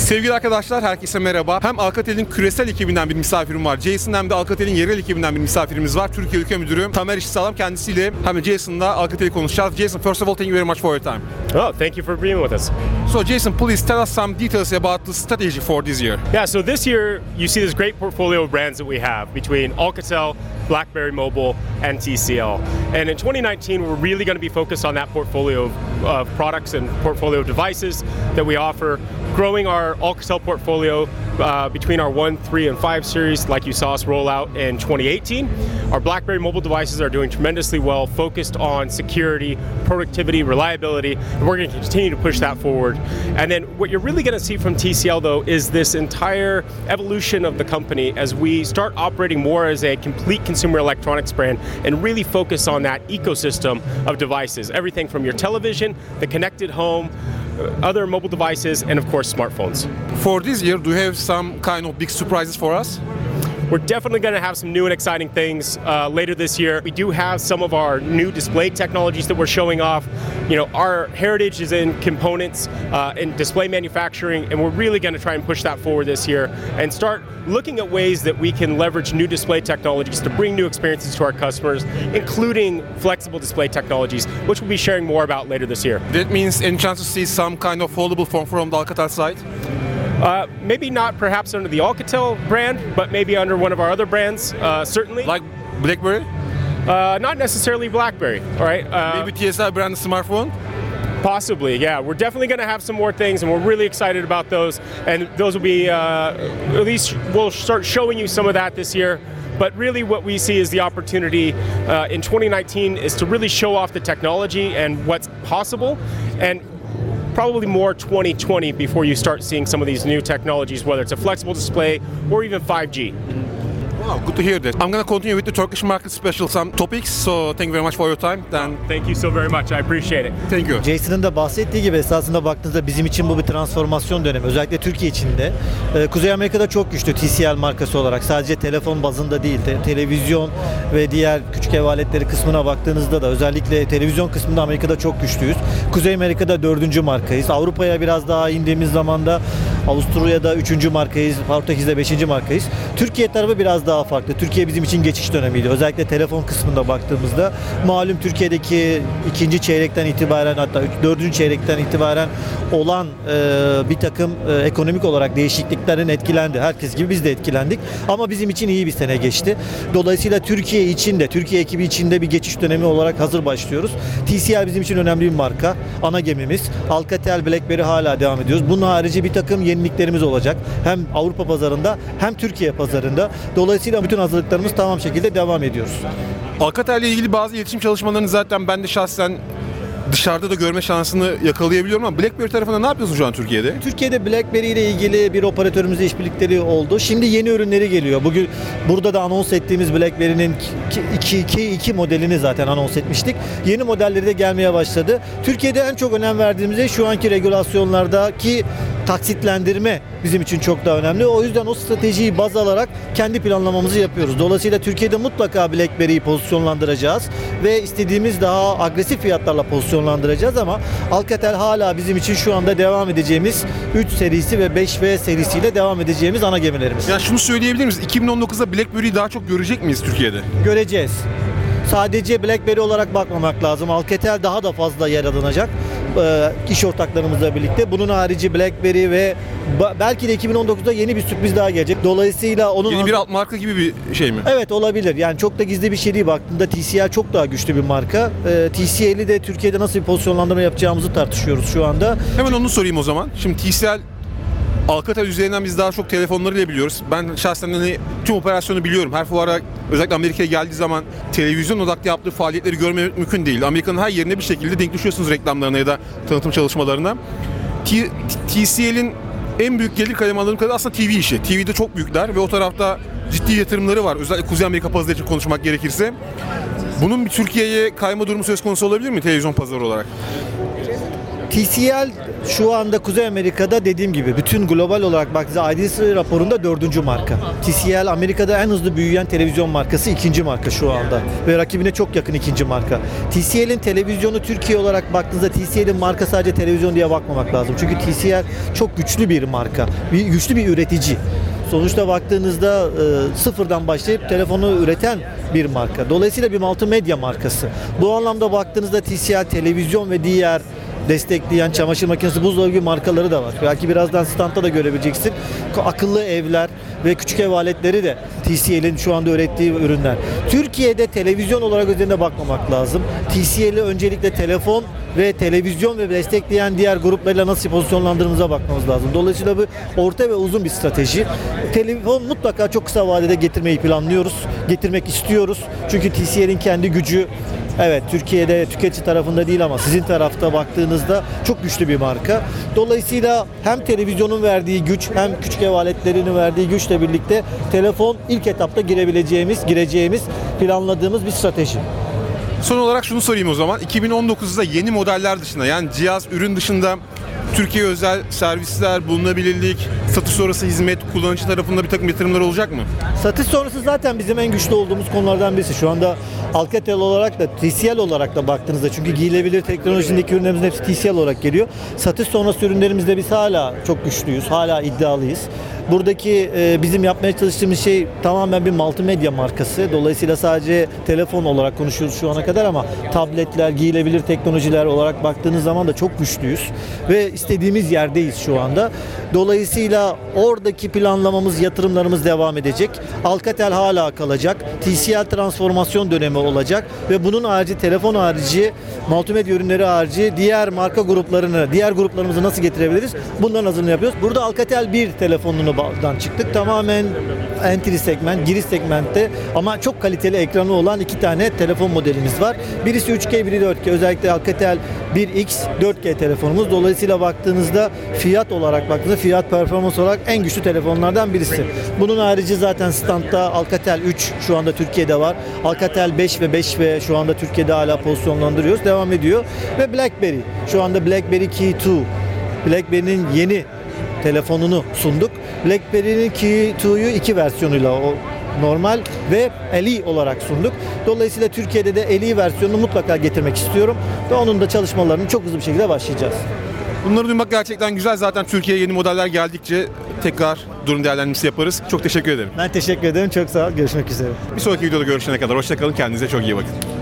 Sevgili arkadaşlar, herkese merhaba. Hem Alcatel'in küresel ekibinden bir misafirim var Jason, hem de Alcatel'in yerel ekibinden bir misafirimiz var. Türkiye Ülke Müdürü Tamer İşsağlam, kendisiyle hem de Jason'la Alcatel'i konuşacağız. Jason, first of all, thank you very much for your time. Oh, thank you for being with us. So Jason, please tell us some details about the strategy for this year. Yeah, so this year you see this great portfolio of brands that we have between Alcatel, BlackBerry Mobile, and TCL. And in 2019, we're really going to be focused on that portfolio of products and portfolio of devices that we offer, growing our Alcatel portfolio between our 1, 3, and 5 series, like you saw us roll out in 2018. Our BlackBerry mobile devices are doing tremendously well, focused on security, productivity, reliability, and we're going to continue to push that forward. And then what you're really going to see from TCL, though, is this entire evolution of the company as we start operating more as a complete consumer electronics brand and really focus on that ecosystem of devices, everything from your television, the connected home, other mobile devices, and of course smartphones. For this year, do you have some kind of big surprises for us? We're definitely going to have some new and exciting things later this year. We do have some of our new display technologies that we're showing off. You know, our heritage is in components and display manufacturing, and we're really going to try and push that forward this year and start looking at ways that we can leverage new display technologies to bring new experiences to our customers, including flexible display technologies, which we'll be sharing more about later this year. That means any chance to see some kind of foldable phone from the Alcatel side? Maybe not perhaps under the Alcatel brand, but maybe under one of our other brands, certainly. Like BlackBerry? Not necessarily BlackBerry, all right? Maybe TSL brand smartphone? Possibly, yeah. We're definitely going to have some more things, and we're really excited about those. And those will be, at least we'll start showing you some of that this year. But really what we see is the opportunity in 2019 is to really show off the technology and what's possible. And probably more 2020 before you start seeing some of these new technologies, whether it's a flexible display or even 5G. Wow, good to hear that. I'm going to continue with the Turkish market special some topics. So thank you very much for your time. Then Thank you so very much. I appreciate it. thank you. Jason'ın da bahsettiği gibi esasında baktığınızda bizim için bu bir transformasyon dönemi. Özellikle Türkiye içinde. Kuzey Amerika'da çok güçlü TCL markası olarak. Sadece telefon bazında değil, televizyon ve diğer küçük ev aletleri kısmına baktığınızda da özellikle televizyon kısmında Amerika'da çok güçlüyüz. Kuzey Amerika'da 4. markayız. Avrupa'ya biraz daha indiğimiz zaman da Avusturya'da 3. markayız. Portekiz'de 5. markayız. Türkiye tarafı biraz daha farklı. Türkiye bizim için geçiş dönemiydi. Özellikle telefon kısmında baktığımızda malum Türkiye'deki 2. çeyrekten itibaren, hatta 4. çeyrekten itibaren olan bir takım ekonomik olarak değişikliklerin etkilendi. Herkes gibi biz de etkilendik. Ama bizim için iyi bir sene geçti. Dolayısıyla Türkiye için de, Türkiye ekibi için de bir geçiş dönemi olarak hazır başlıyoruz. TCL bizim için önemli bir marka. Ana gemimiz. Alcatel, BlackBerry hala devam ediyoruz. Bunun harici bir takım yeniliklerimiz olacak. Hem Avrupa pazarında hem Türkiye pazarında. Dolayısıyla bütün hazırlıklarımız tamam şekilde devam ediyoruz. Alcatel ile ilgili bazı iletişim çalışmalarını zaten ben de şahsen dışarıda da görme şansını yakalayabiliyorum, ama BlackBerry tarafında ne yapıyorsun şu an Türkiye'de? Türkiye'de BlackBerry ile ilgili bir operatörümüzle işbirlikleri oldu. Şimdi yeni ürünleri geliyor. Bugün burada da anons ettiğimiz BlackBerry'nin 2 modelini zaten anons etmiştik. Yeni modelleri de gelmeye başladı. Türkiye'de en çok önem verdiğimiz şu anki regülasyonlardaki taksitlendirme bizim için çok daha önemli. O yüzden o stratejiyi baz alarak kendi planlamamızı yapıyoruz. Dolayısıyla Türkiye'de mutlaka BlackBerry'yi pozisyonlandıracağız ve istediğimiz daha agresif fiyatlarla pozisyonlandıracağız, ama Alcatel hala bizim için şu anda devam edeceğimiz 3 serisi ve 5V serisiyle devam edeceğimiz ana gemilerimiz. Ya şunu söyleyebilir miyiz? 2019'da BlackBerry'yi daha çok görecek miyiz Türkiye'de? Göreceğiz. Sadece BlackBerry olarak bakmamak lazım. Alcatel daha da fazla yer alınacak iş ortaklarımızla birlikte. Bunun harici BlackBerry ve belki de 2019'da yeni bir sürpriz daha gelecek. Dolayısıyla onun Yeni bir alt marka gibi bir şey mi? Evet, olabilir. Yani çok da gizli bir şey değil. Baktığında TCL çok daha güçlü bir marka. TCL'i de Türkiye'de nasıl bir pozisyonlandırma yapacağımızı tartışıyoruz şu anda. Hemen onu sorayım o zaman. Şimdi TCL Alcatel üzerinden biz daha çok telefonlarıyla biliyoruz. Ben şahsen hani tüm operasyonu biliyorum. Her fuara, özellikle Amerika'ya geldiği zaman televizyon odaklı yaptığı faaliyetleri görmemek mümkün değil. Amerika'nın her yerine bir şekilde denk düşüyorsunuz reklamlarına ya da tanıtım çalışmalarına. TCL'in en büyük gelir kalemi anladığım kadarıyla aslında TV işi. TV'de çok büyükler ve o tarafta ciddi yatırımları var. Özellikle Kuzey Amerika pazarı için konuşmak gerekirse. Bunun bir Türkiye'ye kayma durumu söz konusu olabilir mi televizyon pazarı olarak? TCL Şu anda Kuzey Amerika'da dediğim gibi bütün global olarak baktığınızda IDC raporunda 4. marka. TCL Amerika'da en hızlı büyüyen televizyon markası, 2. marka şu anda. Ve rakibine çok yakın 2. marka. TCL'in televizyonu Türkiye olarak baktığınızda TCL'in marka sadece televizyon diye bakmamak lazım. Çünkü TCL çok güçlü bir marka. Güçlü bir üretici. Sonuçta baktığınızda sıfırdan başlayıp telefonu üreten bir marka. Dolayısıyla bir multimedya markası. Bu anlamda baktığınızda TCL televizyon ve diğer destekleyen çamaşır makinesi, buzdolabı gibi markaları da var. Belki birazdan standta da görebileceksin. Akıllı evler ve küçük ev aletleri de TCL'in şu anda ürettiği ürünler. Türkiye'de televizyon olarak üzerine bakmamak lazım. TCL'i öncelikle telefon ve televizyon ve destekleyen diğer gruplarıyla nasıl pozisyonlandırdığımıza bakmamız lazım. Dolayısıyla bu orta ve uzun bir strateji. Telefon mutlaka çok kısa vadede getirmeyi planlıyoruz. Getirmek istiyoruz. Çünkü TCL'in kendi gücü evet Türkiye'de tüketici tarafında değil ama sizin tarafta baktığınızda çok güçlü bir marka. Dolayısıyla hem televizyonun verdiği güç hem küçük ev aletlerinin verdiği güçle birlikte telefon ilk etapta gireceğimiz, planladığımız bir strateji. Son olarak şunu sorayım o zaman. 2019'da yeni modeller dışında, yani cihaz, ürün dışında Türkiye özel servisler, bulunabilirlik, satış sonrası hizmet, kullanıcı tarafında bir takım yatırımlar olacak mı? Satış sonrası zaten bizim en güçlü olduğumuz konulardan birisi. Şu anda Alcatel olarak da TCL olarak da baktığınızda, çünkü giyilebilir teknolojideki ürünlerimizin hepsi TCL olarak geliyor. Satış sonrası ürünlerimizde biz hala çok güçlüyüz, hala iddialıyız. Buradaki bizim yapmaya çalıştığımız şey tamamen bir multimedya markası. Dolayısıyla sadece telefon olarak konuşuyoruz şu ana kadar ama tabletler, giyilebilir teknolojiler olarak baktığınız zaman da çok güçlüyüz. Ve istediğimiz yerdeyiz şu anda. Dolayısıyla oradaki planlamamız, yatırımlarımız devam edecek. Alcatel hala kalacak. TCL transformasyon dönemi olacak. Ve bunun harici, telefon harici, multimedya ürünleri harici diğer marka gruplarını, diğer gruplarımızı nasıl getirebiliriz? Bunların hazırlığını yapıyoruz. Burada Alcatel 1 telefonunu çıktık. Tamamen entry segment, giriş segmentte ama çok kaliteli ekranı olan 2 tane telefon modelimiz var. Birisi 3G, biri 4G. Özellikle Alcatel 1X 4G telefonumuz. Dolayısıyla baktığınızda fiyat olarak baktığınızda fiyat performans olarak en güçlü telefonlardan birisi. Bunun harici zaten standta Alcatel 3 şu anda Türkiye'de var. Alcatel 5 ve 5V şu anda Türkiye'de hala pozisyonlandırıyoruz. Devam ediyor. Ve BlackBerry. Şu anda BlackBerry Key 2. BlackBerry'nin yeni telefonunu sunduk. BlackBerry'nin Key 2'yu 2 versiyonuyla, o normal ve LE olarak sunduk. Dolayısıyla Türkiye'de de LE versiyonunu mutlaka getirmek istiyorum ve onun da çalışmalarını çok hızlı bir şekilde başlayacağız. Bunları duymak gerçekten güzel. Zaten Türkiye'ye yeni modeller geldikçe tekrar durum değerlendirmesi yaparız. Çok teşekkür ederim. Ben teşekkür ederim. Çok sağ ol. Görüşmek üzere. Bir sonraki videoda görüşene kadar hoşça kalın. Kendinize çok iyi bakın.